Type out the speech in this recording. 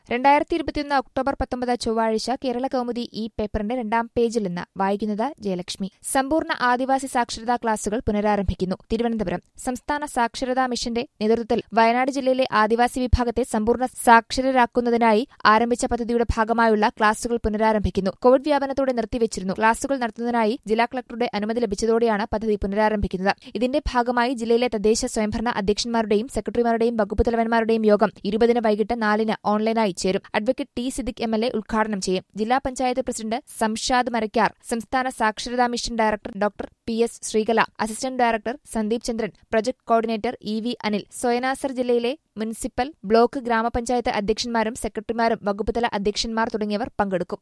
2021 October 19 ചൊവ്വാഴ്ച കേരള കൗമുദി ഈ പേപ്പറിന്റെ 2ാം പേജിൽ നിന്ന് വായിക്കുന്നത് ജയലക്ഷ്മി. സമ്പൂർണ്ണ ആദിവാസി സാക്ഷരതാ ക്ലാസുകൾ പുനരാരംഭിക്കുന്നു. തിരുവനന്തപുരം. സംസ്ഥാന സാക്ഷരതാ മിഷന്റെ നേതൃത്വത്തിൽ വയനാട് ജില്ലയിലെ ആദിവാസി വിഭാഗത്തെ സമ്പൂർണ്ണ സാക്ഷരരാക്കുന്നതിനായി ആരംഭിച്ച പദ്ധതിയുടെ ഭാഗമായുള്ള ക്ലാസുകൾ പുനരാരംഭിക്കുന്നു. കോവിഡ് വ്യാപനത്തോടെ നിർത്തിവച്ചിരുന്നു. ക്ലാസുകൾ നടത്തുന്നതിനായി ജില്ലാ കളക്ടറുടെ അനുമതി ലഭിച്ചതോടെയാണ് പദ്ധതി പുനരാരംഭിക്കുന്നത്. ഇതിന്റെ ഭാഗമായി ജില്ലയിലെ തദ്ദേശ സ്വയംഭരണ അധ്യക്ഷന്മാരുടെയും സെക്രട്ടറിമാരുടെയും വകുപ്പ് തലവന്മാരുടെയും യോഗം 20 വൈകിട്ട് 4 ഓൺലൈനായി ചേരും. Advocate T Siddique MLA. ഉദ്ഘാടനം ചെയ്യും. ജില്ലാ പഞ്ചായത്ത് പ്രസിഡന്റ് സംഷാദ് മരക്കാർ, സംസ്ഥാന സാക്ഷരതാ mission director doctor PS. Sreekala, assistant director Sandeep ചന്ദ്രൻ, പ്രൊജക്ട് കോർഡിനേറ്റർ ഇ.വി. അനിൽ, സോയനാസർ ജില്ലയിലെ മുനിസിപ്പൽ, ബ്ലോക്ക്, ഗ്രാമപഞ്ചായത്ത് അധ്യക്ഷന്മാരും സെക്രട്ടറിമാരും വകുപ്പുതല അധ്യക്ഷന്മാർ തുടങ്ങിയവർ പങ്കെടുക്കും.